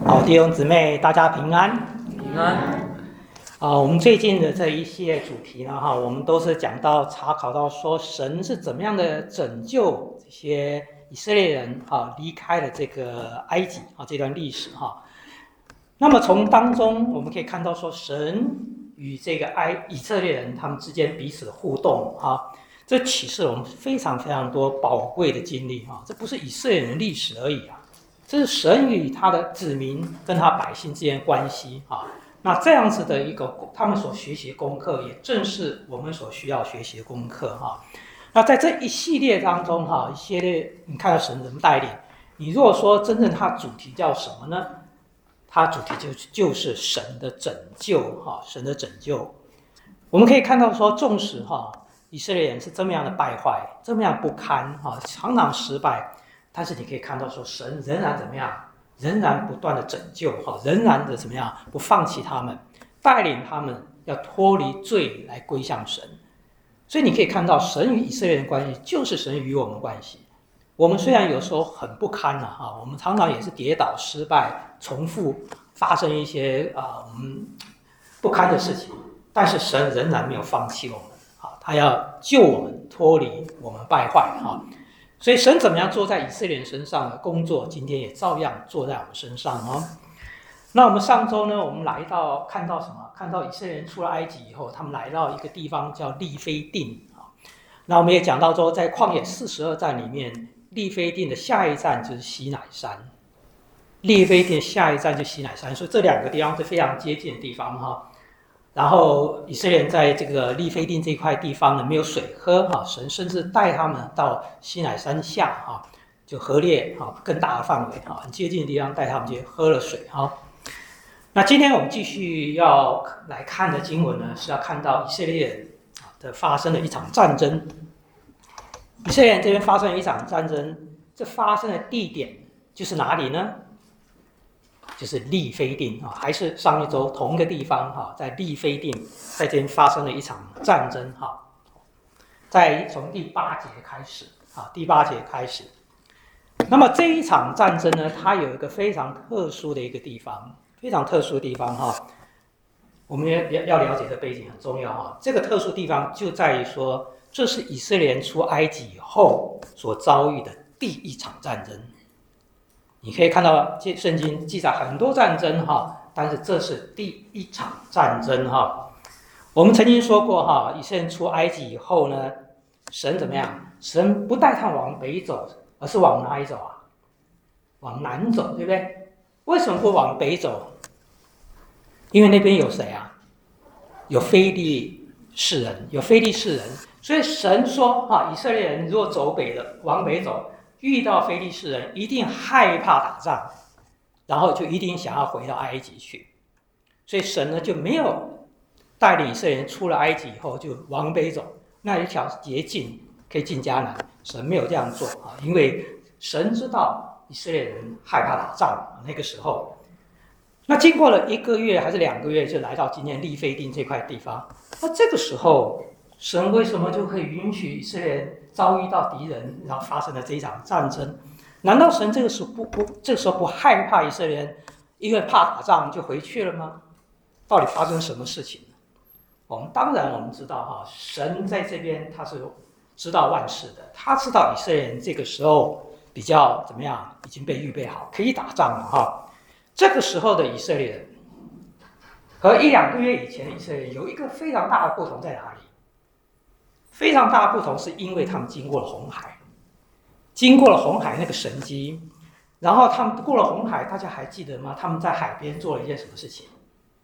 好，弟兄姊妹，大家平安。 平安。 我们最近的这一系列主题呢，我们都是讲到查考到说神是怎么样的拯救这些以色列人离开了这个埃及这段历史那么从当中我们可以看到说神与这个以色列人他们之间彼此的互动这启示了我们非常非常多宝贵的经历这不是以色列人的历史而已这是神与他的子民跟他百姓之间的关系那这样子的一个他们所学习的功课，也正是我们所需要学习的功课那在这一系列当中一系列你看到神怎么带领你，如果说真正它主题叫什么呢？它主题就是神的拯救神的拯救。我们可以看到说，纵使以色列人是这么样的败坏，这么样不堪常常失败，但是你可以看到说，神仍然怎么样？仍然不断的拯救仍然的怎么样？不放弃他们，带领他们要脱离罪来归向神。所以你可以看到，神与以色列人关系就是神与我们关系。我们虽然有时候很不堪我们常常也是跌倒失败，重复发生一些我们不堪的事情，但是神仍然没有放弃我们他要救我们脱离我们败坏所以神怎么样做在以色列人身上的工作，今天也照样做在我们身上那我们上周呢，我们看到什么？看到以色列人出了埃及以后，他们来到一个地方叫利非定那我们也讲到说，在旷野42站里面，利非定的下一站就是西乃山。利非定下一站就是西乃山，所以这两个地方是非常接近的地方然后以色列人在这个利非定这块地方呢，没有水喝神甚至带他们到西乃山下就河列更大的范围很接近的地方带他们去喝了水那今天我们继续要来看的经文呢，是要看到以色列人的发生了一场战争。以色列人这边发生了一场战争，这发生的地点就是哪里呢？就是利非定还是上一周同一个地方在利非定，在这边发生了一场战争从第8节开始第8节开始。那么这一场战争呢，它有一个非常特殊的一个地方，非常特殊的地方我们要了解的背景很重要这个特殊地方就在于说，这是以色列人出埃及以后所遭遇的第一场战争。你可以看到圣经记载很多战争但是这是第一场战争我们曾经说过以色列人出埃及以后呢，神怎么样？神不带他往北走，而是往哪里走往南走，对不对？为什么不往北走？因为那边有谁有非利士人，所以神说以色列人如果往北走，遇到非利士人一定害怕打仗，然后就一定想要回到埃及去。所以神呢就没有带领以色列人出了埃及以后就往北走，那一条捷径可以进迦南，神没有这样做因为神知道以色列人害怕打仗那个时候。那经过了1个月还是2个月，就来到今天利非定这块地方。那这个时候神为什么就可以允许以色列人遭遇到敌人，然后发生了这一场战争？难道神这个时候不害怕以色列人因为怕打仗就回去了吗？到底发生什么事情？我们知道神在这边他是知道万事的，他知道以色列人这个时候比较怎么样，已经被预备好可以打仗了这个时候的以色列人和1-2个月以前的以色列人有一个非常大的不同在哪里？非常大的不同是因为他们经过了红海，那个神迹，然后他们过了红海，大家还记得吗？他们在海边做了一件什么事情？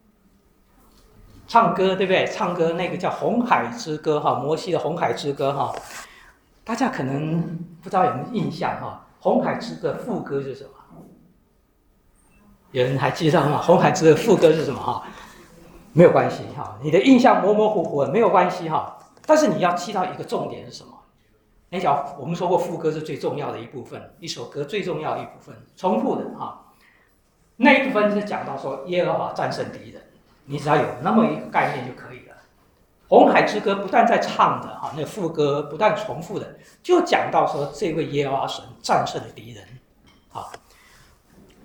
唱歌，对不对？唱歌那个叫红海之歌摩西的红海之歌大家可能不知道有没有印象红海之歌副歌是什么？有人还记得吗？红海之歌副歌是什么没有关系你的印象模模糊糊的没有关系但是你要记到一个重点是什么？我们说过副歌是最重要的一部分，一首歌最重要的一部分，重复的那一部分是讲到说耶和华战胜敌人，你只要有那么一个概念就可以了。红海之歌不但在唱的那副歌不但重复的，就讲到说这位耶和华神战胜了敌人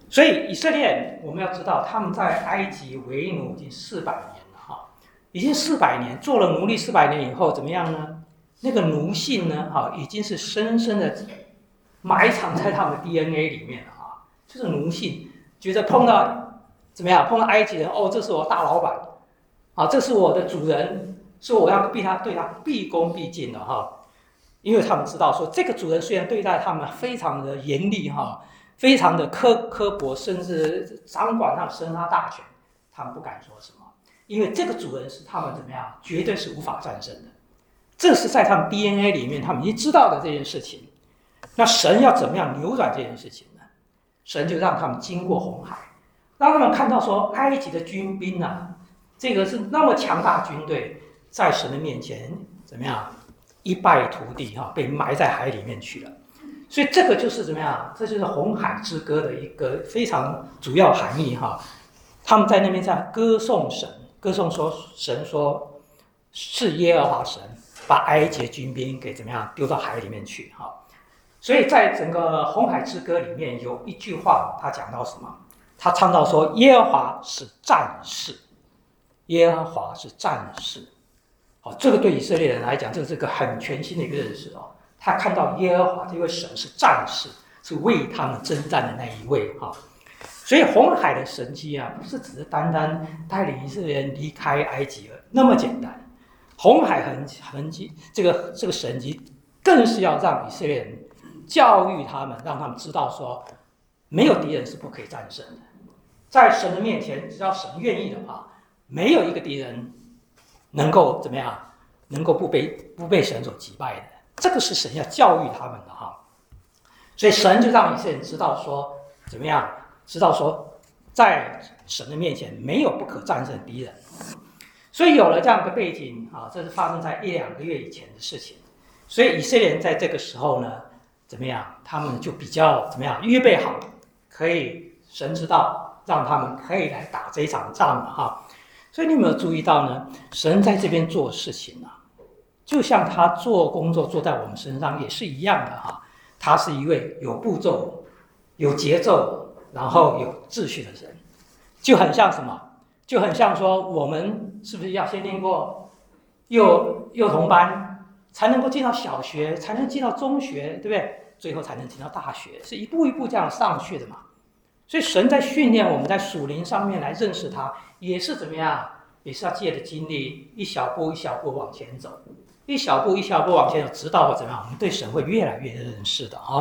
所以以色列人我们要知道，他们在埃及为奴已经400年了哈，已经400年做了奴隶400年以后怎么样呢？那个奴性呢，哈，已经是深深的埋藏在他们 DNA 里面了哈，就是奴性，觉得碰到怎么样？碰到埃及人，哦，这是我大老板，啊，这是我的主人，所以我要对他毕恭毕敬的哈。因为他们知道说，这个主人虽然对待他们非常的严厉哈，非常的刻薄，甚至掌管他们生杀大权，他们不敢说什么，因为这个主人是他们怎么样，绝对是无法战胜的。这是在他们 DNA 里面，他们已经知道的这件事情。那神要怎么样扭转这件事情呢？神就让他们经过红海，让他们看到说，埃及的军兵啊，这个是那么强大军队，在神的面前怎么样？一败涂地哈，被埋在海里面去了。所以这个就是怎么样？这就是红海之歌的一个非常主要含义哈。他们在那边在歌颂神，歌颂说神说是耶和华神把埃及军兵给怎么样丢到海里面去哈。所以在整个红海之歌里面有一句话，他讲到什么？他唱到说耶和华是战士，耶和华是战士。这个对以色列人来讲，这是个很全新的一个认识哦。他看到耶和华这位神是战士，是为他们征战的那一位哈。所以红海的神迹啊，不是只是单单带领以色列人离开埃及那么简单。红海痕迹这个神迹，更是要让以色列人教育他们，让他们知道说，没有敌人是不可以战胜的。在神的面前，只要神愿意的话，没有一个敌人能够怎么样？能够不被神所击败的，这个是神要教育他们的哈。所以神就让以色列人知道说，怎么样？知道说，在神的面前没有不可战胜的敌人。所以有了这样一个背景啊，这是发生在1-2个月以前的事情。所以以色列人在这个时候呢，怎么样？他们就比较怎么样？预备好，可以神知道，让他们可以来打这一场仗了哈。所以你有没有注意到呢？神在这边做事情啊，就像他做工作做在我们身上也是一样的哈。他是一位有步骤、有节奏，然后有秩序的人，就很像什么？就很像说，我们是不是要先念过幼童班，才能够进到小学，才能进到中学，对不对？最后才能进到大学，是一步一步这样上去的嘛。所以神在训练我们在属灵上面来认识他，也是怎么样？也是要借着经历，一小步一小步往前走，一小步一小步往前走，直到怎么样？我们对神会越来越认识的啊。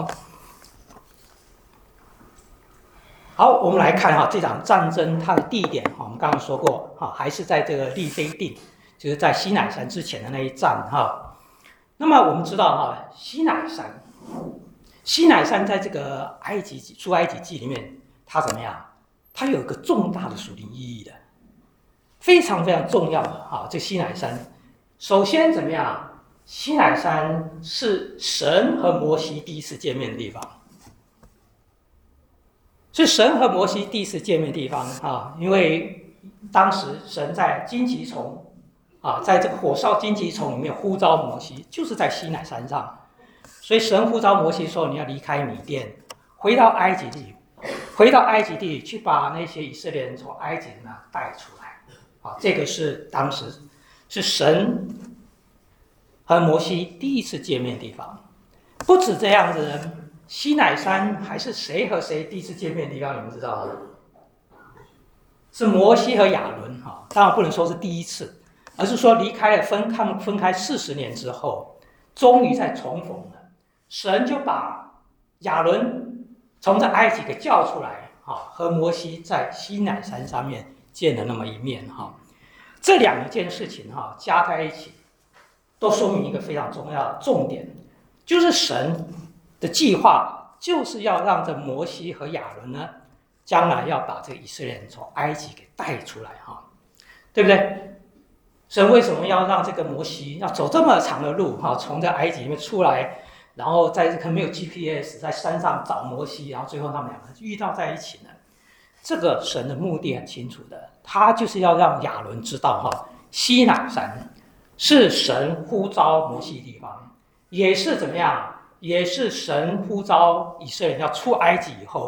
好，我们来看哈这场战争它的地点哈，我们刚刚说过哈，还是在这个利非定，就是在西乃山之前的那一战哈。那么我们知道哈，西乃山在这个出埃及记里面，它怎么样？它有一个重大的属灵意义的，非常非常重要的哈。这西乃山，首先怎么样？西乃山是神和摩西第一次见面的地方。是神和摩西第一次见面的地方啊，因为当时神在荆棘丛啊，在这个火烧荆棘丛里面呼召摩西，就是在西乃山上。所以神呼召摩西说：“你要离开米甸，回到埃及地去把那些以色列人从埃及呢带出来。”啊，这个是当时是神和摩西第一次见面的地方。不止这样子，西乃山还是谁和谁第一次见面的地方？你们知道吗？是摩西和亚伦哈，当然不能说是第一次，而是说他们分开40年之后，终于再重逢了。神就把亚伦从这埃及给叫出来，哈，和摩西在西乃山上面见了那么一面哈。这两件事情哈加在一起，都说明一个非常重要的重点，就是神的计划就是要让这摩西和亚伦呢，将来要把这个以色列人从埃及给带出来哈，对不对？神为什么要让这个摩西要走这么长的路哈，从这埃及里面出来，然后在这个没有 GPS 在山上找摩西，然后最后他们两个遇到在一起呢？这个神的目的很清楚的，他就是要让亚伦知道哈，西乃山是神呼召摩西的地方，也是怎么样？也是神呼召以色列人要出埃及以后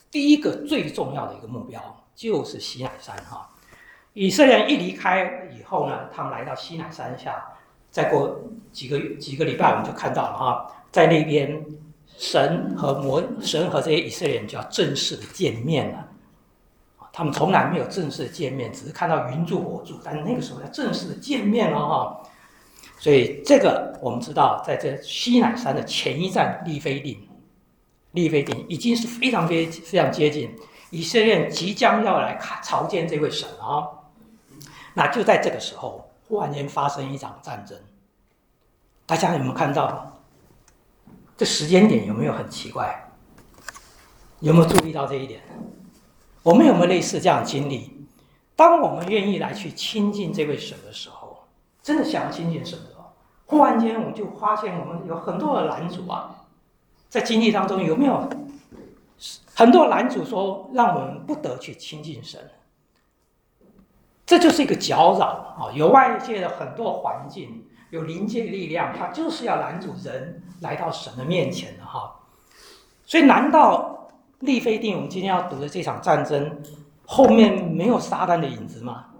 第一个最重要的一个目标就是西乃山哈。以色列人一离开以后呢，他们来到西乃山下，再过几个礼拜，我们就看到了哈，在那边神和这些以色列人就要正式的见面了。他们从来没有正式的见面，只是看到云柱火柱，但是那个时候要正式的见面了哈。所以这个我们知道，在这西乃山的前一站利非定已经是非常接近，以色列人即将要来朝见这位神啊。那就在这个时候，忽然间发生一场战争。大家有没有看到？这时间点有没有很奇怪？有没有注意到这一点？我们有没有类似这样的经历？当我们愿意来去亲近这位神的时候，真的想要亲近神的时候，忽然间我们就发现我们有很多的拦阻啊。在经历当中有没有很多拦阻说让我们不得去亲近神？这就是一个搅扰啊！有外界的很多环境，有灵界力量，它就是要拦阻人来到神的面前的哈。所以，难道利非定我们今天要读的这场战争后面没有撒旦的影子吗？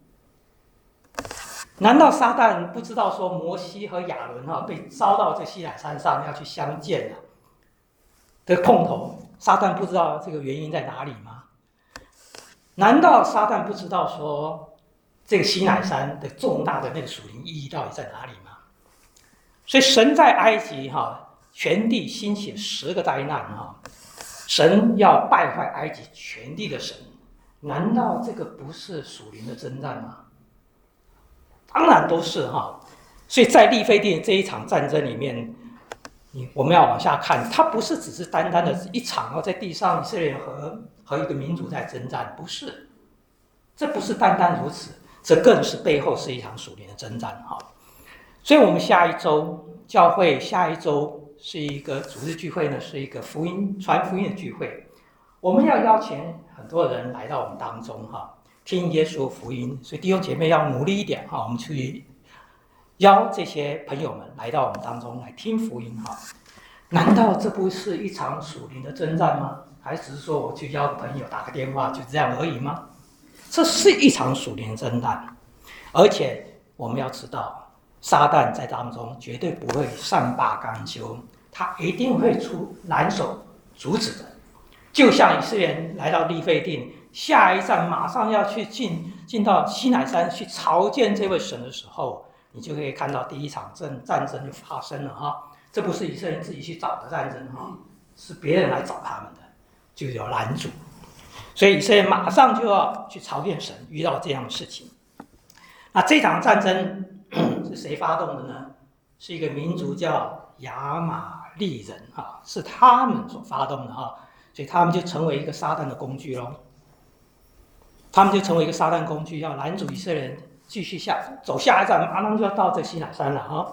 难道撒旦不知道说摩西和亚伦被招到这西乃山上要去相见了的空头，撒旦不知道这个原因在哪里吗？难道撒旦不知道说这个西乃山的重大的那个属灵意义到底在哪里吗？所以神在埃及全地兴起10个灾难神要败坏埃及全地的神，难道这个不是属灵的征战吗？当然都是所以在利非定这一场战争里面，我们要往下看，它不是只是单单的一场在地上以色列人和一个民族在征战，不是，这不是单单如此，这更是背后是一场属灵的征战所以我们下一周教会下一周是一个主日聚会呢，是一个传福音的聚会，我们要邀请很多人来到我们当中听耶稣福音，所以弟兄姐妹要努力一点我们去邀这些朋友们来到我们当中来听福音难道这不是一场属灵的征战吗？还只是说我去邀个朋友打个电话就这样而已吗？这是一场属灵的征战，而且我们要知道，撒旦在当中绝对不会善罢甘休，他一定会出难手阻止的。就像以色列人来到利非定，下一站马上要去进到西乃山去朝见这位神的时候，你就可以看到第一场战争就发生了这不是以色列人自己去找的战争是别人来找他们的，就有拦阻。所以以色列马上就要去朝见神，遇到这样的事情。那这场战争是谁发动的呢？是一个民族叫亚玛利人是他们所发动的所以他们就成为一个撒旦的工具咯。他们就成为一个撒旦工具，要拦阻以色列人继续走下一站，马上就要到这西乃山了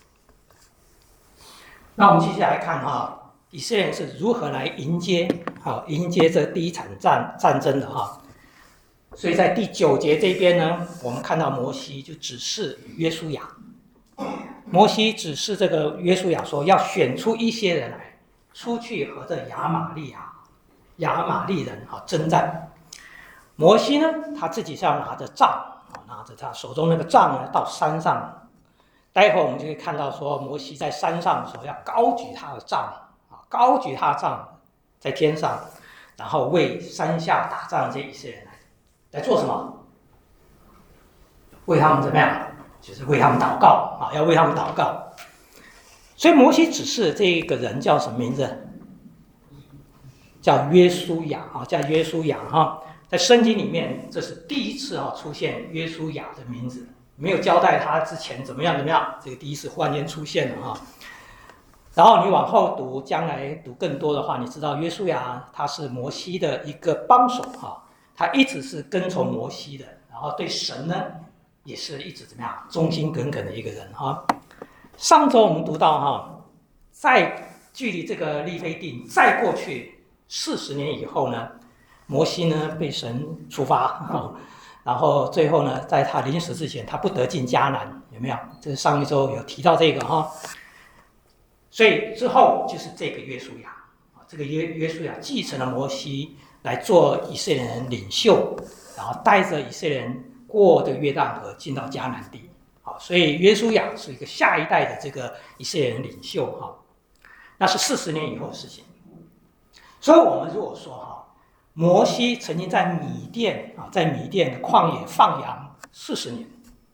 那我们接下来看以色列人是如何来迎接这第一场战争的所以在第9节这边呢，我们看到摩西就指示约书亚，摩西指示这个约书亚说要选出一些人来出去和这亚玛利人征战。摩西呢，他自己是要拿着杖，拿着他手中那个杖呢，到山上。待会我们就可以看到说，摩西在山上的时候要高举他的杖，高举他的杖在天上，然后为山下打仗这一些人来做什么？为他们怎么样？就是为他们祷告要为他们祷告。所以摩西指示这个人叫什么名字？叫约书亚叫约书亚在圣经里面，这是第一次出现约书亚的名字，没有交代他之前怎么样，这个第一次忽然间出现了然后你往后读，将来读更多的话，你知道约书亚他是摩西的一个帮手他一直是跟从摩西的，然后对神呢也是一直怎么样忠心耿耿的一个人上周我们读到在距离这个利非定再过去40年以后呢，摩西呢被神处罚然后最后呢，在他临死之前，他不得进迦南，有没有？这是上一周有提到这个所以之后就是这个约书亚这个约书亚继承了摩西来做以色列人领袖，然后带着以色列人过这个约旦河进到迦南地。好，所以约书亚是一个下一代的这个以色列人领袖哈，那是40年以后的事情。所以我们如果说哈，摩西曾经在米甸的旷野放羊40年，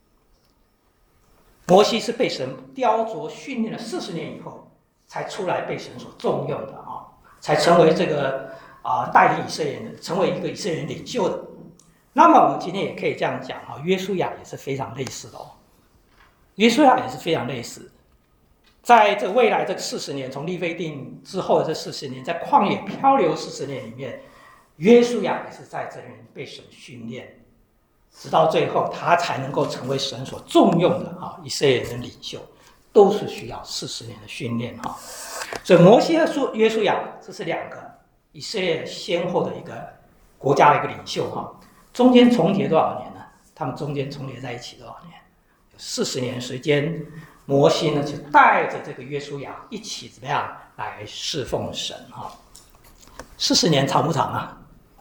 摩西是被神雕琢训练了40年以后，才出来被神所重用的啊，才成为这个带领以色列人，成为一个以色列人领袖的。那么我们今天也可以这样讲哈，约书亚也是非常类似的哦。约书亚也是非常类似，在这未来这40年，从利非定之后的这40年，在旷野漂流40年里面，约书亚也是在这里面被神训练，直到最后他才能够成为神所重用的以色列人的领袖，都是需要40年的训练哈。所以摩西和约书亚这是2个以色列先后的一个国家的一个领袖哈，中间重叠多少年呢？他们中间重叠在一起多少年？40年时间，摩西呢就带着这个约书亚一起怎么样来侍奉神哈？40年长不长啊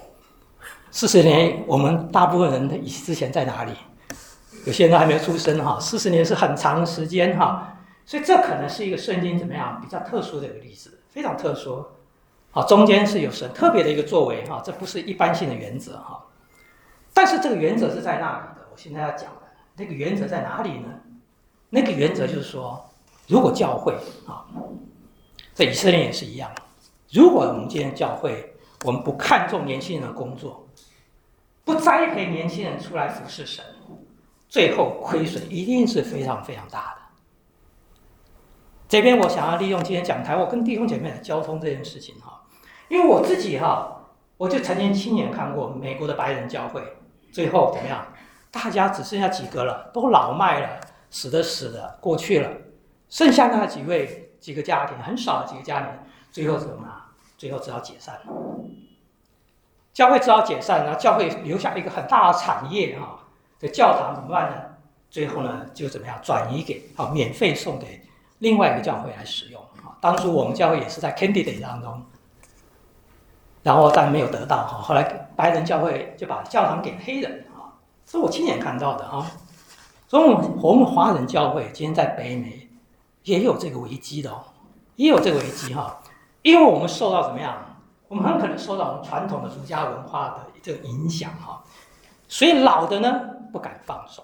？40年，我们大部分人之前在哪里？有些人还没有出生哈。40年是很长的时间哈，所以这可能是一个圣经怎么样比较特殊的一个例子，非常特殊。好，中间是有神特别的一个作为哈，这不是一般性的原则哈。但是这个原则是在那里的，我现在要讲的那个原则在哪里呢？那个原则就是说，如果教会在以色列也是一样，如果我们今天教会我们不看重年轻人的工作，不栽培年轻人出来服侍神，最后亏损一定是非常非常大的。这边我想要利用今天讲台，我跟弟兄姐妹的交通这件事情哈，因为我自己我就曾经亲眼看过美国的白人教会，最后怎么样？大家只剩下几个了，都老迈了，死的过去了，剩下那几个家庭，很少的几个家庭，最后怎么样？最后只好解散了。教会只好解散，然后教会留下一个很大的产业这教堂怎么办呢？最后呢就怎么样转移给免费送给另外一个教会来使用当初我们教会也是在 candidate 当中，然后但没有得到后来白人教会就把教堂给黑人这是我亲眼看到的所以我们华人教会今天在北美也有这个危机的也有这个危机因为我们受到怎么样？我们很可能受到我们传统的儒家文化的这个影响所以老的呢不敢放手，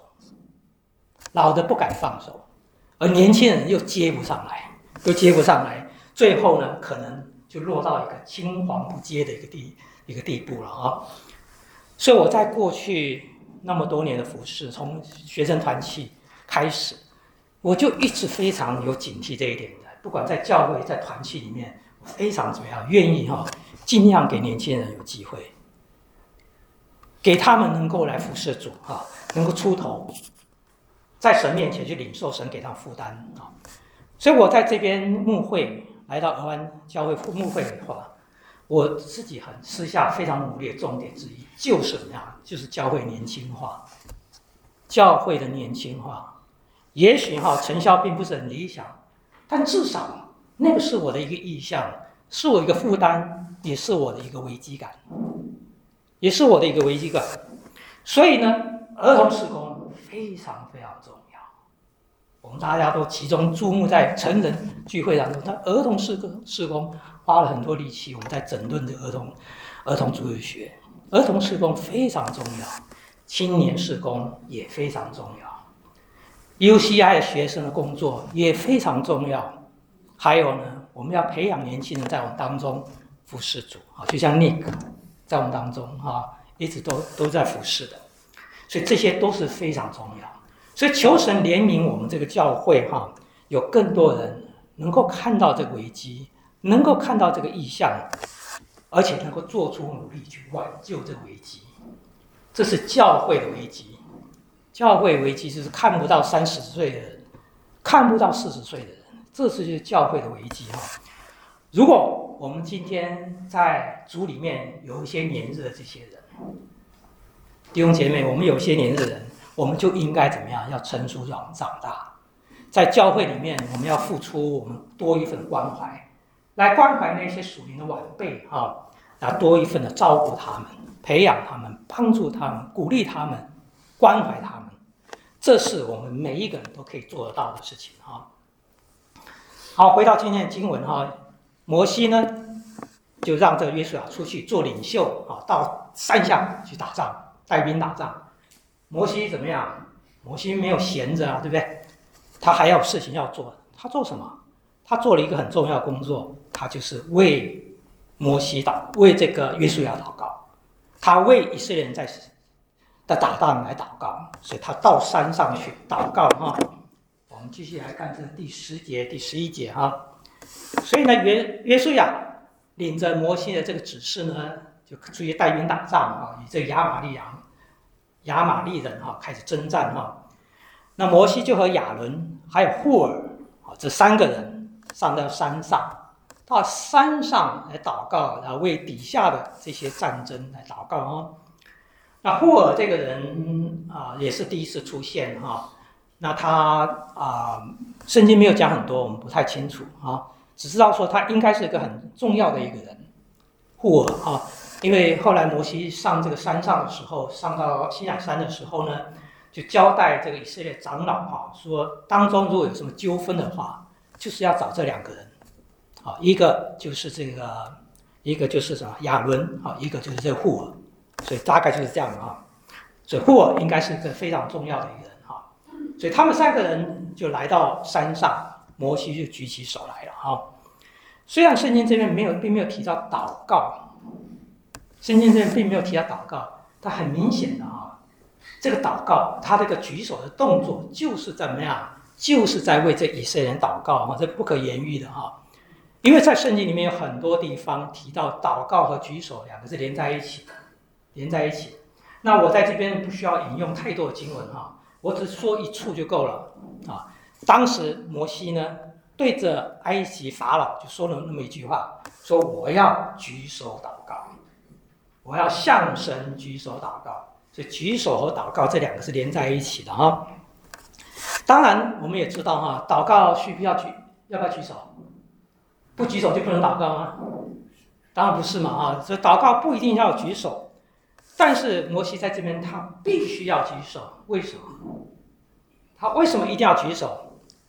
而年轻人又接不上来，最后呢可能就落到一个青黄不接的一个地步了所以我在过去那么多年的服事，从学生团契开始，我就一直非常有警惕这一点的。不管在教会、在团契里面，我非常怎么样，愿意尽量给年轻人有机会，给他们能够来服侍主能够出头，在神面前去领受神给他们负担所以我在这边牧会，来到俄湾教会牧会的话，我自己很私下非常努力的重点之一就是怎么样？就是教会年轻化，教会的年轻化，也许成效并不是很理想，但至少那个是我的一个意向，是我一个负担，也是我的一个危机感，所以呢，儿童事工非常非常重要。我们大家都集中注目在成人聚会当中，但儿童事工花了很多力气，我们在整顿这儿童主日学，儿童事工非常重要，青年事工也非常重要 ，UCI 的学生的工作也非常重要。还有呢，我们要培养年轻人在我们当中服侍主就像 Nick 在我们当中一直都在服侍的，所以这些都是非常重要。所以求神怜悯我们这个教会有更多人能够看到这个危机，能够看到这个意向，而且能够做出努力去挽救这个危机。这是教会的危机。教会危机就是看不到30岁的人，看不到40岁的人，这是就是教会的危机如果我们今天在主里面有一些年日的这些人，弟兄姐妹，我们有些年日的人，我们就应该怎么样？要成熟，要长大。在教会里面，我们要付出我们多一份关怀， 来关怀那些属灵的晚辈来多一份的照顾他们、培养他们、帮助他们、鼓励他们、关怀他们。这是我们每一个人都可以做得到的事情好，回到今天的经文摩西呢就让这个约书亚出去做领袖到山下去打仗，带兵打仗。摩西怎么样？摩西没有闲着对不对？他还要有事情要做。他做什么？他做了一个很重要的工作，他就是为为这个约书亚祷告。他为以色列人在打仗来祷告，所以他到山上去祷告我们继续来看这第10节、第11节所以呢，约书亚领着摩西的这个指示呢，就出去带兵打仗与这个亚玛利人开始征战那摩西就和亚伦还有户尔这3个人上到山上，到山上来祷告，然后为底下的这些战争来祷告那户尔这个人也是第一次出现那他圣经没有讲很多，我们不太清楚只知道说他应该是一个很重要的一个人，户尔因为后来摩西上这个山上的时候，上到西乃山的时候呢，就交代这个以色列长老说当中如果有什么纠纷的话，就是要找这2个人一个就是什么亚伦一个就是这个户尔，所以大概就是这样所以户尔应该是一个非常重要的一个人所以他们3个人就来到山上，摩西就举起手来了虽然圣经这边并没有提到祷告，圣经这边并没有提到祷告，但很明显的这个祷告，他这个举手的动作就是怎么样？就是在为这以色列人祷告这不可言喻的因为在圣经里面有很多地方提到祷告和举手2个是连在一起的，那我在这边不需要引用太多的经文我只说一处就够了当时摩西呢对着埃及法老就说了那么一句话，说我要举手祷告，我要向神举手祷告。所以举手和祷告这2个是连在一起的当然我们也知道祷告要不要举手？不举手就不能祷告吗？当然不是嘛所以祷告不一定要举手，但是摩西在这边他必须要举手。为什么？他为什么一定要举手？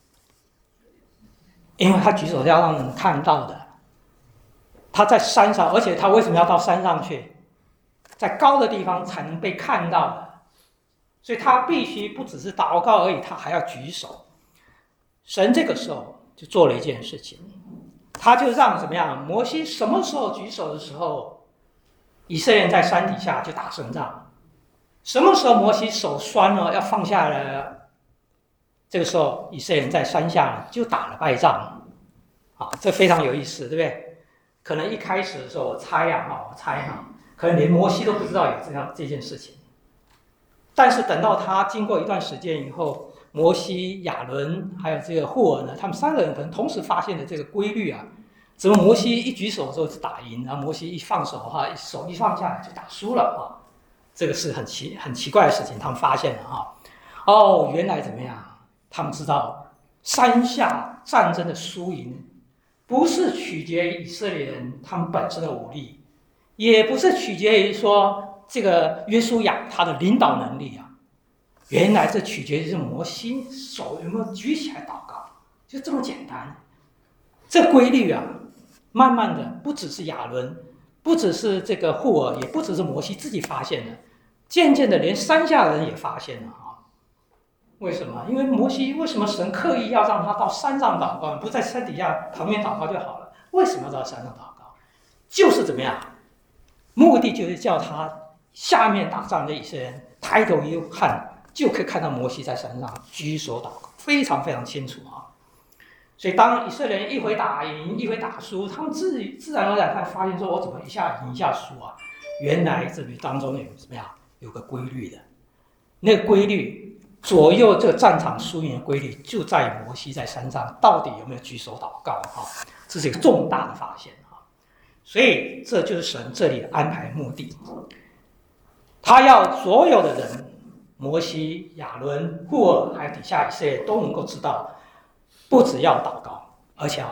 因为他举手是要让人看到的。他在山上，而且他为什么要到山上去？在高的地方才能被看到的，所以他必须不只是祷告而已，他还要举手。神这个时候就做了一件事情，他就让怎么样？摩西什么时候举手的时候，以色列人在山底下就打胜仗；什么时候摩西手酸了要放下来了，这个时候以色列人在山下就打了败仗这非常有意思，对不对？可能一开始的时候我猜可能连摩西都不知道有这件事情，但是等到他经过一段时间以后，摩西、亚伦还有这个户尔呢，他们3个人可能同时发现了这个规律怎么摩西一举手的时候就打赢，然后摩西一放手的话，手一放下来就打输了这个是很奇怪的事情，他们发现了原来怎么样？他们知道山下战争的输赢不是取决于以色列人他们本身的武力，也不是取决于说这个约书亚他的领导能力原来这取决于是摩西手有没有举起来祷告，就这么简单。这规律慢慢的不只是亚伦，不只是这个户尔，也不只是摩西自己发现的，渐渐的连山下的人也发现了为什么？因为摩西为什么神刻意要让他到山上祷告，不在山底下旁边祷告就好了？为什么要到山上祷告？就是怎么样？目的就是叫他下面打仗的以色列人抬头一看，就可以看到摩西在山上举手祷告，非常非常清楚所以当以色列人一回打赢，一回打输，他们自然而然才发现说，我怎么一下赢一下输原来这里当中有怎么样？有个规律的，那个规律左右这个战场输赢的规律，就在于摩西在山上到底有没有举手祷告这是一个重大的发现所以这就是神这里的安排目的，他要所有的人，摩西、亚伦、户尔还有底下以色列都能够知道，不只要祷告，而且要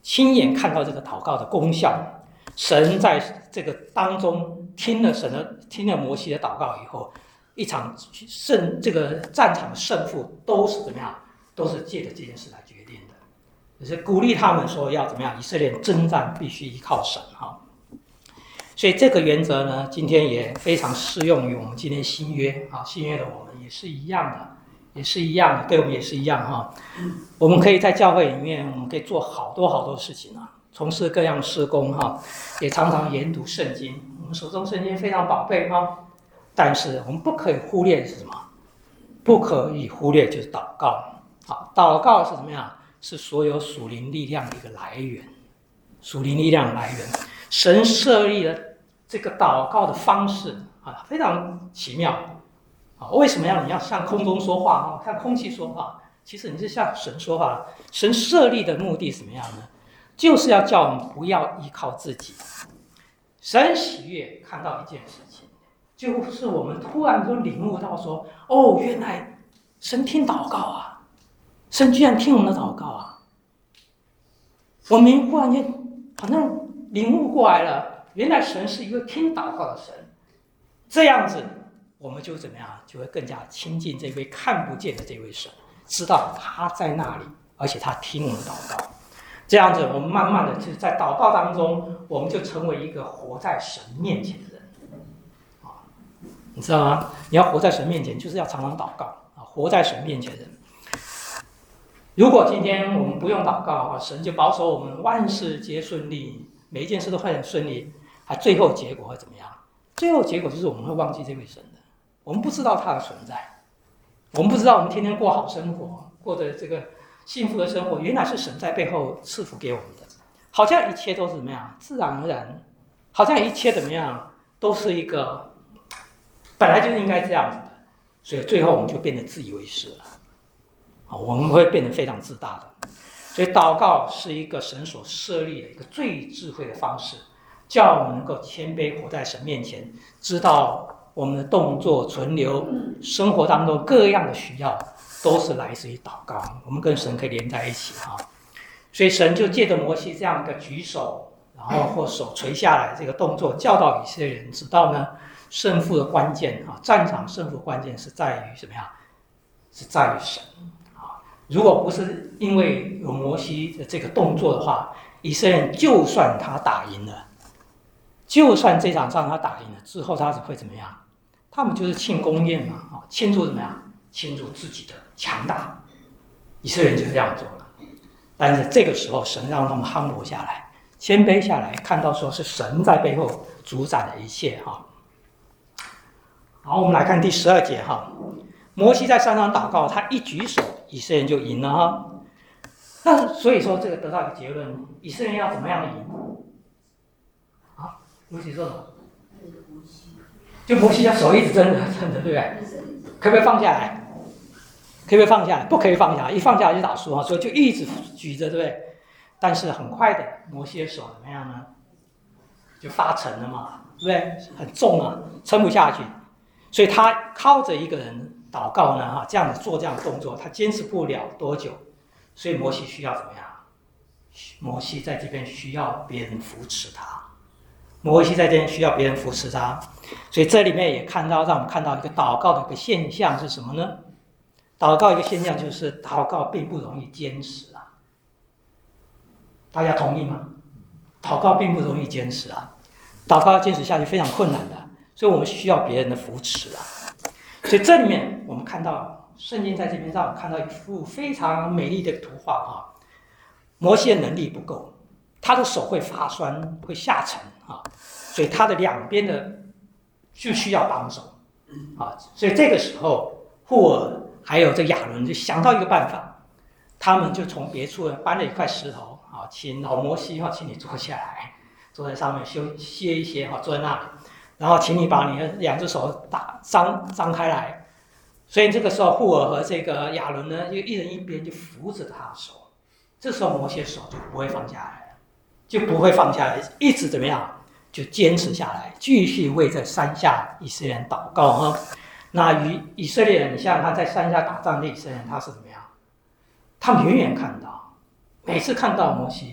亲眼看到这个祷告的功效。神在这个当中听了摩西的祷告以后，一场这个战场的胜负都是怎么样？都是借着这件事来决定的。就是鼓励他们说要怎么样？以色列征战必须依靠神哈。所以这个原则呢，今天也非常适用于我们今天新约啊，新约的我们也是一样的，对我们也是一样哈。我们可以在教会里面，我们可以做好多事情啊，从事各样事工哈，也常常研读圣经。我们手中圣经非常宝贝哈，但是我们不可以忽略的是什么？不可以忽略就是祷告。好，祷告是怎么样？是所有属灵力量的一个来源，属灵力量的来源。神设立了这个祷告的方式啊，非常奇妙啊。为什么你要向空中说话啊？向空气说话？其实你是向神说话。神设立的目的是怎么样呢？就是要叫我们不要依靠自己。神喜悦看到一件事情，就是我们突然就领悟到说，哦，原来神听祷告啊，神居然听我们的祷告啊。我们忽然间好像领悟过来了，原来神是一个听祷告的神。这样子我们就怎么样？就会更加亲近这位看不见的这位神，知道他在那里，而且他听我们的祷告。这样子我们慢慢的就是在祷告当中，我们就成为一个活在神面前的人啊，你知道吗？你要活在神面前，就是要常常祷告啊，活在神面前的人。如果今天我们不用祷告啊，神就保守我们万事皆顺利，每一件事都会很顺利，最后结果会怎么样？最后结果就是我们会忘记这位神的，我们不知道他的存在，我们不知道我们天天过好生活，过着这个幸福的生活，原来是神在背后赐福给我们的。好像一切都是怎么样，自然而然，好像一切怎么样，都是一个本来就应该这样子的，所以最后我们就变得自以为是了。我们会变得非常自大的。所以祷告是一个神所设立的一个最智慧的方式，叫我们能够谦卑活在神面前，知道我们的动作存留，生活当中各样的需要都是来自于祷告，我们跟神可以连在一起哈。所以神就借着摩西这样一个举手，然后或手垂下来这个动作，教导以色列人知道呢，胜负的关键啊，战场胜负的关键是在于什么样？是在于神。如果不是因为有摩西的这个动作的话，以色列人就算他打赢了，就算这场仗他打赢了之后，他只会怎么样？他们就是庆功宴嘛，庆祝怎么样？庆祝自己的强大。以色列人就这样做了。但是这个时候，神让他们humble下来，谦卑下来，看到说是神在背后主宰的一切哈。好，我们来看第12节哈。摩西在山上祷告，他一举手，以色列人就赢了哈。那所以说，这个得到一个结论：以色列人要怎么样赢？啊，摩西说什么？就摩西要手一直伸着，对不对？可不可以放下来？可不可以放下来？不可以放下来，一放下来就打输哈，所以就一直举着，对不对？但是很快的，摩西的手怎么样呢？就发沉了嘛，对不对？很重啊，撑不下去，所以他靠着一个人祷告呢，这样子做这样的动作，他坚持不了多久，所以摩西需要怎么样？摩西在这边需要别人扶持他，摩西在这边需要别人扶持他，所以这里面也让我们看到一个祷告的一个现象是什么呢？祷告一个现象就是祷告并不容易坚持啊，大家同意吗？祷告并不容易坚持啊，祷告要坚持下去非常困难的，所以我们需要别人的扶持啊。所以这里面我们看到圣经在这边让我们看到一幅非常美丽的图画啊。摩西的能力不够，他的手会发酸，会下沉啊，所以他的两边的就需要帮手啊。所以这个时候，户尔还有这亚伦就想到一个办法，他们就从别处搬了一块石头啊，请老摩西请你坐下来，坐在上面歇一歇坐在那里。然后，请你把你的两只手张开来，所以这个时候，户尔和这个亚伦呢，就一人一边就扶着他的手。这时候，摩西的手就不会放下来了，就不会放下来，一直怎么样，就坚持下来，继续为这山下以色列人祷告哈。那以色列人，你想想看，在山下打仗的以色列人，他是怎么样？他们远远看到，每次看到摩西，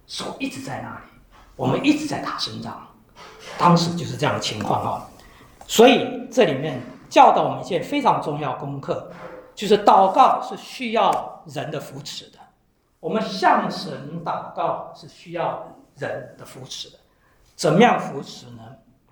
手一直在那里，我们一直在打胜仗。当时就是这样的情况哈。所以这里面教导我们一件非常重要的功课，就是祷告是需要人的扶持的。我们向神祷告是需要人的扶持的。怎么样扶持呢？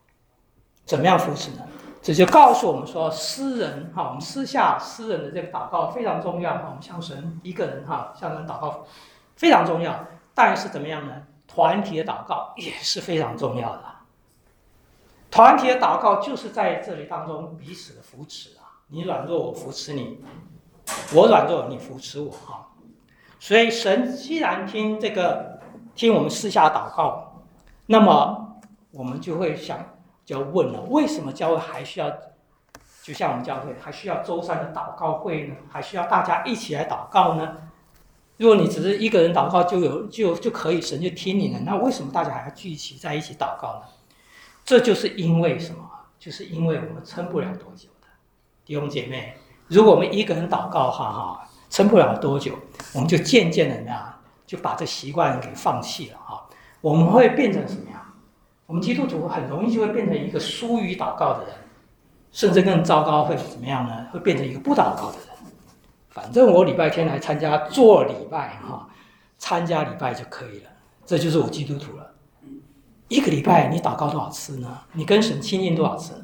这就告诉我们说，私人我们私下私人的这个祷告非常重要，我们向神一个人向神祷告非常重要。但是怎么样呢？团体的祷告也是非常重要的。团体的祷告就是在这里当中彼此的扶持啊，你软弱我扶持你，我软弱你扶持我哈。所以神既然听我们私下祷告，那么我们就要问了，为什么教会还需要，就像我们教会还需要周三的祷告会呢？还需要大家一起来祷告呢？如果你只是一个人祷告就可以，神就听你了，那为什么大家还要聚集在一起祷告呢？这就是因为什么？就是因为我们撑不了多久的弟兄姐妹，如果我们一个人祷告撑不了多久，我们就渐渐的就把这习惯给放弃了我们会变成什么样？我们基督徒很容易就会变成一个疏于祷告的人，甚至更糟糕会怎么样呢？会变成一个不祷告的人。反正我礼拜天来参加做礼拜参加礼拜就可以了，这就是我基督徒了。一个礼拜你祷告多少次呢？你跟神亲近多少次呢？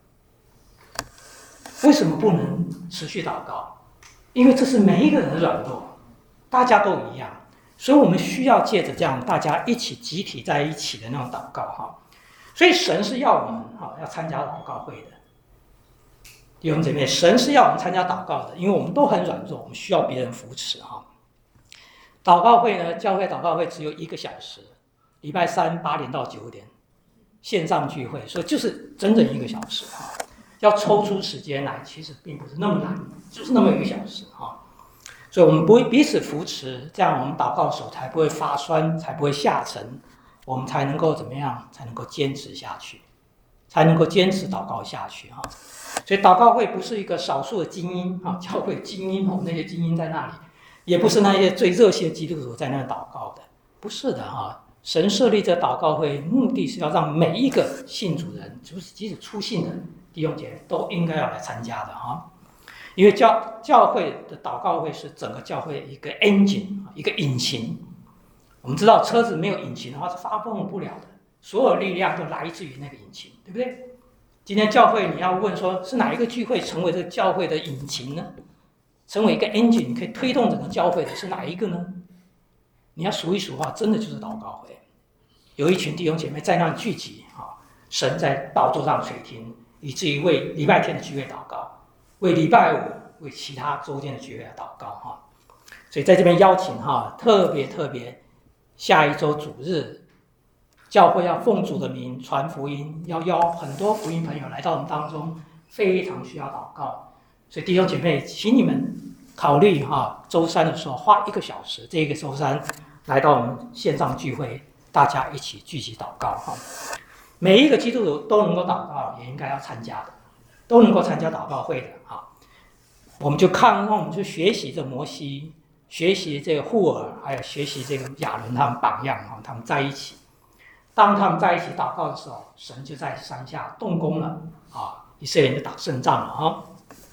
为什么不能持续祷告？因为这是每一个人的软弱，大家都一样，所以我们需要借着这样大家一起集体在一起的那种祷告所以神是要我们要参加祷告会的。弟兄姐妹，神是要我们参加祷告的，因为我们都很软弱，我们需要别人扶持祷告会呢，教会祷告会只有1个小时，礼拜三8点到9点，线上聚会，所以就是整整1个小时要抽出时间来，其实并不是那么难，就是那么1个小时所以我们不会彼此扶持，这样我们祷告手才不会发酸，才不会下沉，我们才能够怎么样？才能够坚持下去，才能够坚持祷告下去所以祷告会不是一个少数的精英教会精英那些精英在那里，也不是那些最热心的基督徒在那祷告的，不是的神设立这祷告会，目的是要让每一个信主人，就是即使初信的弟兄姐妹都应该要来参加的因为教会的祷告会是整个教会一个 engine， 一个引擎。我们知道车子没有引擎的话是发动不了的，所有力量都来自于那个引擎，对不对？今天教会你要问说是哪一个聚会成为这个教会的引擎呢？成为一个 engine 你可以推动整个教会的是哪一个呢？你要数一数真的就是祷告会。有一群弟兄姐妹在那里聚集神在宝座上垂听，以至于为礼拜天的聚会祷告，为礼拜五为其他周间的聚会祷告所以在这边邀请特别下一周主日教会要奉主的名传福音，要邀很多福音朋友来到我们当中，非常需要祷告。所以弟兄姐妹，请你们考虑周三的时候花1个小时，这个周三来到我们线上聚会，大家一起聚集祷告每一个基督徒都能够祷告，也应该要参加的，都能够参加祷告会的我们就学习这摩西，学习这个户尔，还有学习这个亚伦他们榜样他们在一起。当他们在一起祷告的时候，神就在山下动工了以色列人就打胜仗了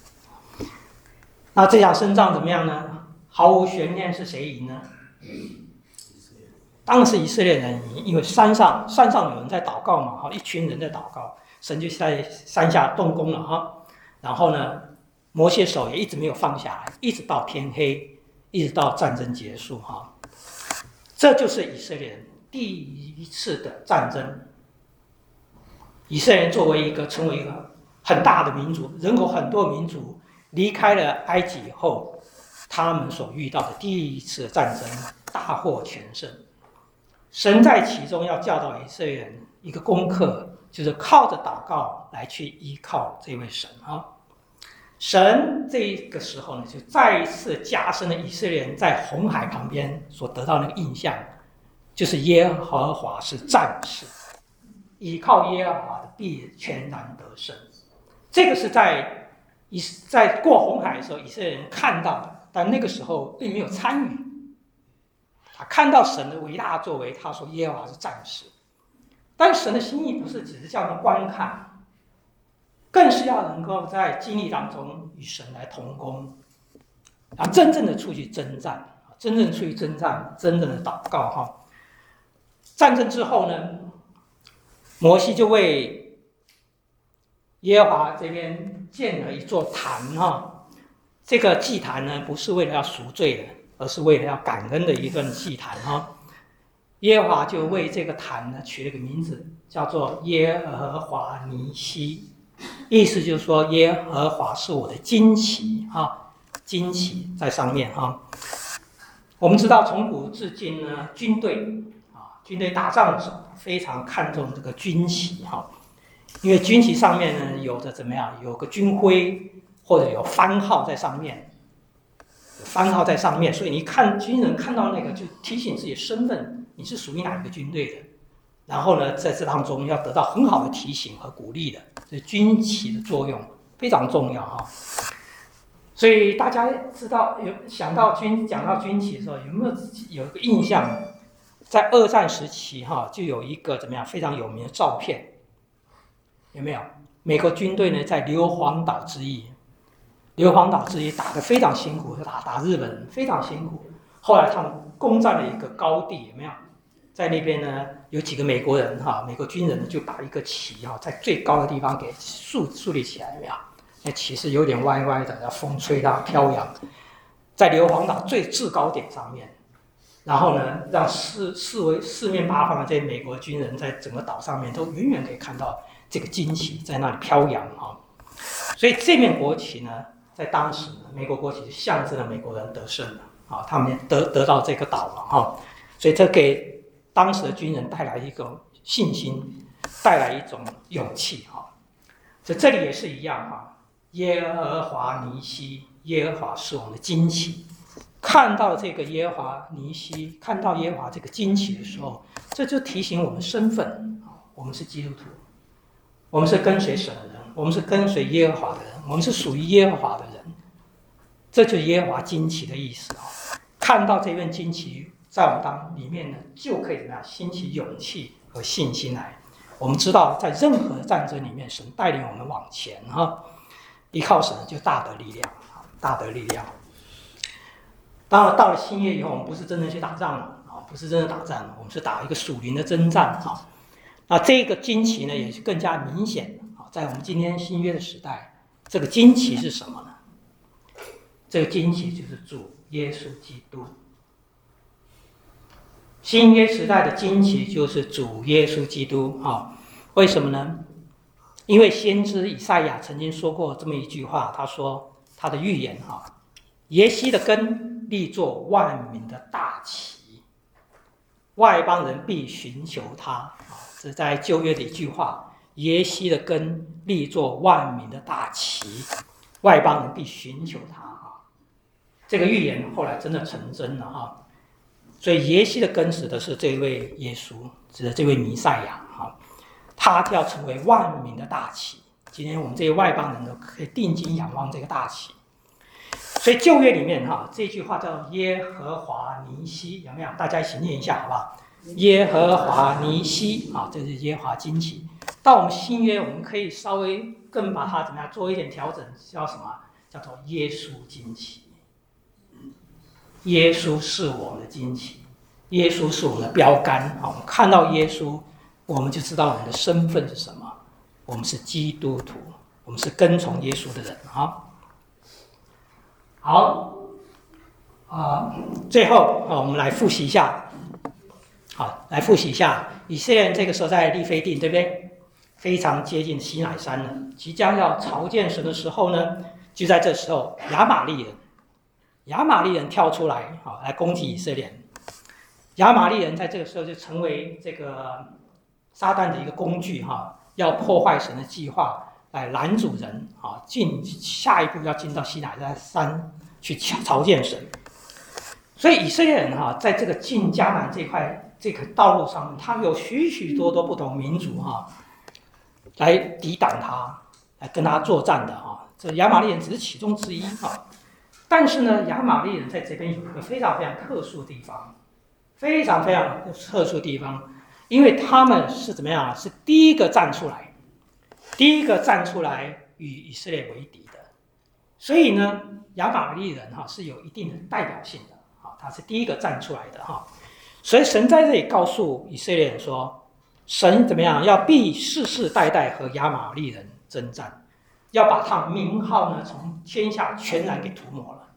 那这场胜仗怎么样呢？毫无悬念是谁赢呢？当然是以色列人赢，因为山上有人在祷告嘛一群人在祷告，神就在山下动工了然后呢，摩西手也一直没有放下来，一直到天黑，一直到战争结束这就是以色列人第一次的战争。以色列人成为一个很大的民族，人口很多的民族，离开了埃及以后，他们所遇到的第一次的战争大获全胜。神在其中要教导以色列人一个功课，就是靠着祷告来去依靠这位神神这个时候呢，就再一次加深了以色列人在红海旁边所得到那个印象，就是耶和华是战士，依靠耶和华的必全然得胜。这个是在过红海的时候以色列人看到的，但那个时候并没有参与。 他看到神的伟大作为，他说耶和华是战士。但神的心意不是只是叫人观看，更是要能够在经历当中与神来同工，然后真正的出去征战，真正出去征战，真正的祷告哈。战争之后呢，摩西就为耶和华这边建了一座坛哈。这个祭坛呢，不是为了要赎罪的，而是为了要感恩的一份祭坛哈。耶和华就为这个坛呢取了个名字，叫做耶和华尼西，意思就是说耶和华是我的旌旗啊，旌旗在上面啊。我们知道从古至今呢，军队打仗的时候非常看重这个军旗哈，因为军旗上面呢有着怎么样，有个军徽或者有番号在上面，所以你看军人看到那个就提醒自己的身份，你是属于哪一个军队的。然后呢，在这当中要得到很好的提醒和鼓励的，所以军旗的作用非常重要哈。所以大家知道讲到军旗的时候，有没有有一个印象？在二战时期哈，就有一个怎么样非常有名的照片，有没有？美国军队呢在硫磺岛之役打得非常辛苦，打日本人非常辛苦。后来他们攻占了一个高地，有没有？在那边呢，有几个美国军人呢就把一个旗在最高的地方给竖立起来，有没有？那旗是有点歪歪的，要风吹它飘扬，在硫磺岛最制高点上面。然后呢，让四面八方的这些美国军人在整个岛上面都远远可以看到这个旌旗在那里飘扬哈。所以这面国旗呢，在当时美国国旗就象征了美国人得胜了啊，他们得到这个岛了哈。所以这给当时的军人带来一个信心，带来一种勇气哈。所以这里也是一样哈，耶和华尼西，耶和华是我们的旌旗。看到这个耶和华尼西，看到耶和华这个旌旗的时候，这就提醒我们身份，我们是基督徒，我们是跟随神的人，我们是跟随耶和华的人，我们是属于耶和华的人，这就是耶和华旌旗的意思啊。看到这面旌旗在我们里面呢，就可以怎么样兴起勇气和信心来。我们知道，在任何战争里面，神带领我们往前哈，依靠神就大得力量，大得力量。当然，到了新约以后，我们不是真正去打仗了啊，不是真正打仗了，我们是打一个属灵的征战啊。那这个旌旗呢，也是更加明显啊，在我们今天新约的时代，这个旌旗是什么呢？这个旌旗就是主耶稣基督。新约时代的旌旗就是主耶稣基督啊。为什么呢？因为先知以赛亚曾经说过这么一句话，他说他的预言啊，耶西的根立作万民的大旗，外邦人必寻求他啊，这是在旧约的一句话，耶西的根立作万民的大旗，外邦人必寻求他啊。这个预言后来真的成真了啊。所以耶西的根指的是这位耶稣，指的这位弥赛亚啊，他要成为万民的大旗。今天我们这些外邦人都可以定睛仰望这个大旗。所以旧约里面这句话叫耶和华尼西，有没有？大家一起念一下好不好？耶和华尼西啊，这是耶和华旌旗。到我们新约，我们可以稍微更把它怎么样做一点调整，叫什么？叫做耶稣旌旗。耶稣是我们的旌旗，耶稣是我们的标杆啊！我们看到耶稣，我们就知道我们的身份是什么。我们是基督徒，我们是跟从耶稣的人啊。好，最后我们来复习一下。好，来复习一下，以色列人这个时候在利非定，对不对？非常接近西乃山了，即将要朝见神的时候呢，就在这时候，亚玛力人跳出来，来攻击以色列人。亚玛力人在这个时候就成为这个撒旦的一个工具，要破坏神的计划，来拦阻人下一步要进到西乃山去朝见神。所以以色列人在这个进迦南这个道路上面，他有许许多多不同民族来抵挡他，来跟他作战的这亚玛力人只是其中之一但是呢，亚玛力人在这边有一个非常非常特殊的地方， 非常非常特殊的地方，因为他们是怎么样？是第一个站出来与以色列为敌的。所以呢，亚玛力人是有一定的代表性的他是第一个站出来的所以神在这里告诉以色列人说，神怎么样？要必世世代代和亚玛力人征战，要把他们名号呢从天下全然给涂抹了，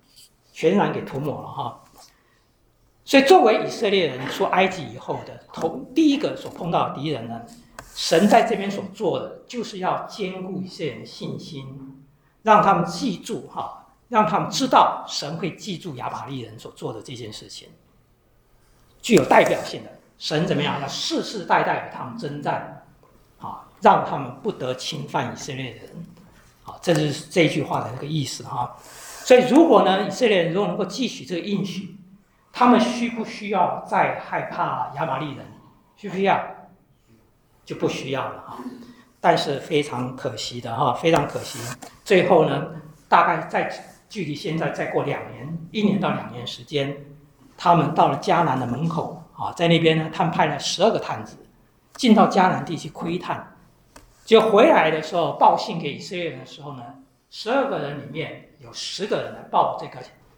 所以作为以色列人出埃及以后的第一个所碰到的敌人呢，神在这边所做的就是要兼顾以色列人的信心，让他们记住让他们知道神会记住亚玛力人所做的这件事情，具有代表性的。神怎么样？要世世代代与他们征战让他们不得侵犯以色列人这就是这句话的那个意思所以如果呢，以色列人如果能够继续这个应许，他们需不需要再害怕亚玛力人？需不需要？就不需要了但是非常可惜的非常可惜。最后呢，大概距离现在再过1年到2年时间，他们到了迦南的门口在那边呢，他们派了12个探子进到迦南地去窥探，结果回来的时候报信给以色列人的时候呢，12个人里面有10个人来报这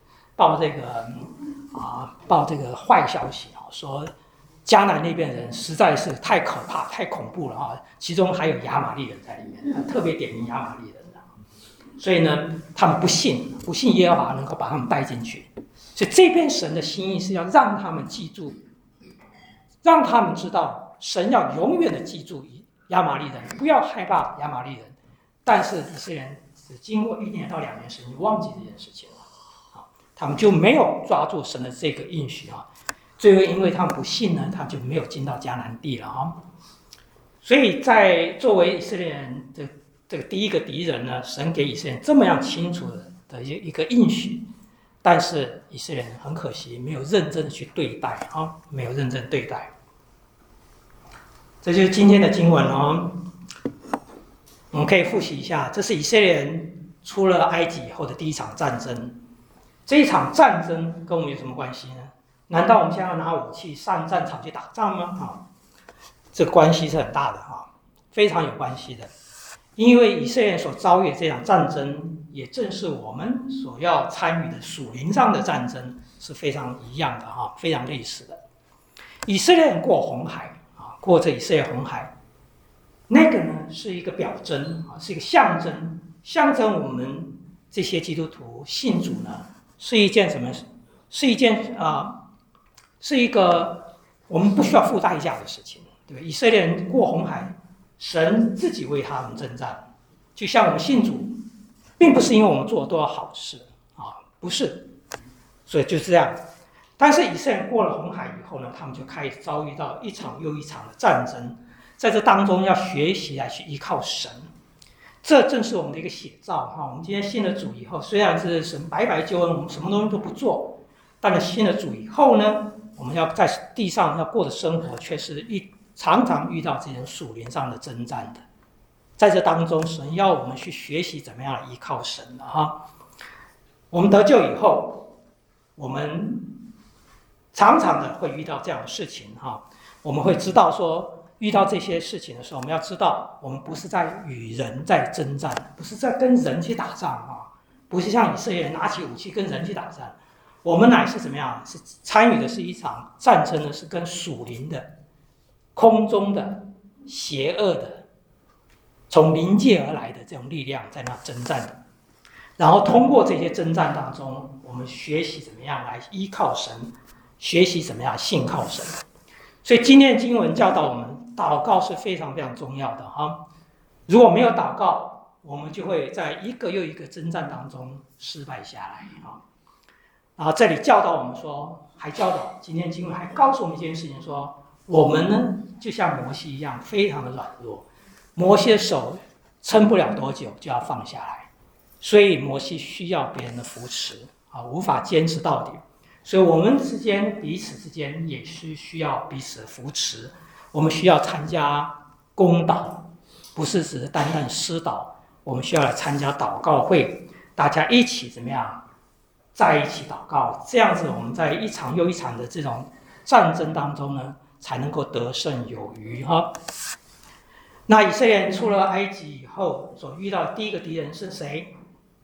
个坏消息说迦南那边人实在是太可怕、太恐怖了其中还有亚玛力人在里面，特别点名亚玛力人所以呢，他们不信耶和华能够把他们带进去，所以这边神的心意是要让他们记住，让他们知道神要永远的记住亚玛力人，不要害怕亚玛力人。但是以色列人只经过1年到2年时间，忘记这件事情了他们就没有抓住神的这个应许最后因为他们不信呢，他们就没有进到迦南地了所以在作为以色列人的这个第一个敌人呢，神给以色列人这么样清楚的一个应许，但是以色列人很可惜没有认真的去对待没有认真对待。这就是今天的经文我们可以复习一下，这是以色列人出了埃及以后的第一场战争。这一场战争跟我们有什么关系呢？难道我们现在要拿武器上战场去打仗吗？这个关系是很大的非常有关系的。因为以色列人所遭遇的这场战争，也正是我们所要参与的属灵上的战争，是非常一样的非常类似的。以色列人过红海过着以色列红海，那个呢是一个表征是一个象征，象征我们这些基督徒信主呢是一件什么？是一个我们不需要付代价的事情，对吧？以色列人过红海，神自己为他们征战，就像我们信主，并不是因为我们做了多少好事不是，所以就是这样。但是以色列人过了红海以后呢，他们就开始遭遇到一场又一场的战争，在这当中要学习来去依靠神，这正是我们的一个写照我们今天信了主以后，虽然是神白白救恩，我们什么东西都不做，但是信了主以后呢，我们要在地上要过的生活，却是常常遇到这种属灵上的征战的。在这当中，神要我们去学习怎么样依靠神的我们得救以后，我们常常的会遇到这样的事情我们会知道说，遇到这些事情的时候，我们要知道，我们不是在与人在征战，不是在跟人去打仗不是像以色列人拿起武器跟人去打仗，我们乃是怎么样？是参与的是一场战争呢，是跟属灵的、空中的、邪恶的、从灵界而来的这种力量在那征战的。然后通过这些征战当中，我们学习怎么样来依靠神，学习怎么样信靠神。所以今天的经文教导我们，祷告是非常非常重要的如果没有祷告，我们就会在一个又一个征战当中失败下来然后这里教导我们说，还教导今天经文还告诉我们一件事情说，我们呢就像摩西一样，非常的软弱，摩西的手撑不了多久就要放下来，所以摩西需要别人的扶持无法坚持到底。所以我们彼此之间也是需要彼此的扶持，我们需要参加公祷，不是只是单单私祷，我们需要来参加祷告会，大家一起怎么样在一起祷告，这样子我们在一场又一场的这种战争当中呢，才能够得胜有余哈。那以色列人出了埃及以后，所遇到的第一个敌人是谁？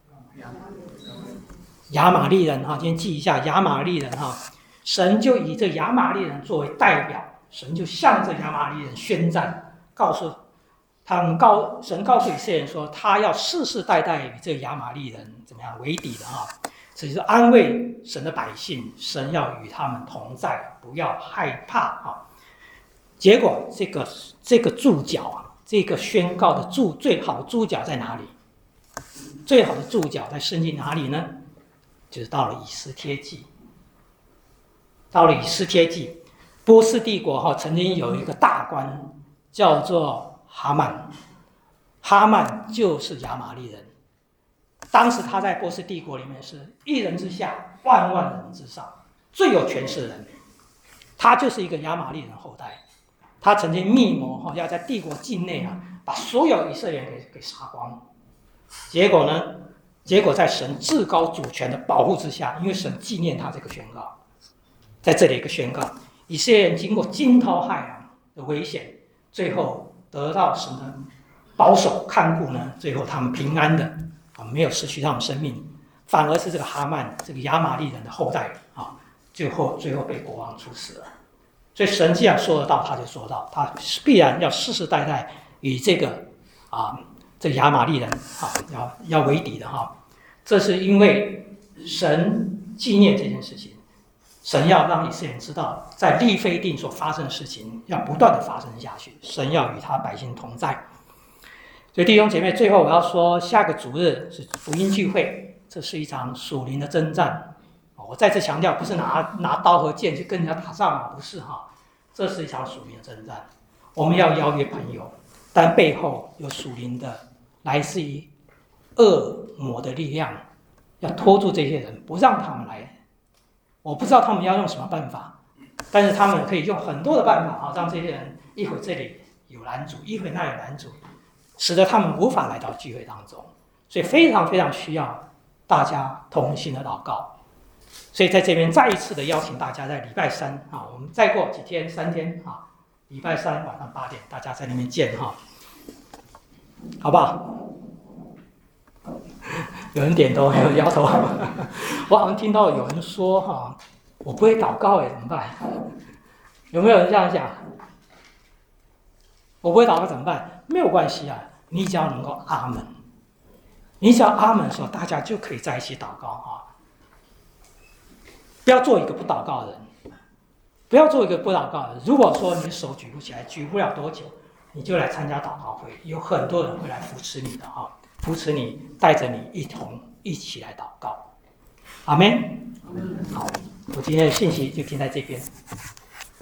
亚玛力人哈，今天记一下亚玛力人哈。神就以这亚玛力人作为代表，神就向着亚玛力人宣战，告诉他们神告诉以色列人说，他要世世代代与这个亚玛力人怎么样为敌的哈。这就是安慰神的百姓，神要与他们同在，不要害怕啊。结果这个注脚啊，这个宣告的最好的注脚在哪里？最好的注脚在圣经哪里呢？就是到了以斯帖记。到了以斯帖记，波斯帝国曾经有一个大官叫做哈曼，哈曼就是亚玛力人。当时他在波斯帝国里面是一人之下，万万人之上，最有权势的人。他就是一个亚玛力人后代。他曾经密谋要在帝国境内把所有以色列人给杀光。结果呢？结果在神至高主权的保护之下，因为神纪念他这个宣告，在这里一个宣告，以色列人经过惊涛骇浪的危险，最后得到神的保守看顾呢，最后他们平安的没有失去他们生命，反而是这个哈曼这个亚玛力人的后代最后被国王处死了。所以神既然说得到，他就说到，他必然要世世代代与这个亚玛力人要为敌的哈。这是因为神纪念这件事情，神要让以色列人知道，在利非定所发生的事情要不断的发生下去，神要与他百姓同在。所以弟兄姐妹，最后我要说，下个主日是福音聚会，这是一场属灵的征战。我再次强调，不是拿刀和剑去跟人家打仗不是哈，这是一场属灵的征战。我们要邀约朋友，但背后有属灵的来自于恶魔的力量，要拖住这些人，不让他们来。我不知道他们要用什么办法，但是他们可以用很多的办法让这些人一会这里有拦阻，一会那有拦阻，使得他们无法来到聚会当中。所以非常非常需要大家同心的祷告。所以在这边再一次的邀请大家，在礼拜三我们再过几天3天礼拜三晚上8点，大家在那边见好不好？有人点头，有人摇头。我好像听到有人说我不会祷告怎么办？有没有人这样讲？我不会祷告怎么办？没有关系你只要能够阿门，你只要阿门的时候，大家就可以在一起祷告不要做一个不祷告的人，不要做一个不祷告的人。如果说你手举不起来，举不了多久，你就来参加祷告会，有很多人会来扶持你的扶持你，带着你一起来祷告。阿们。好，我今天的信息就停在这边。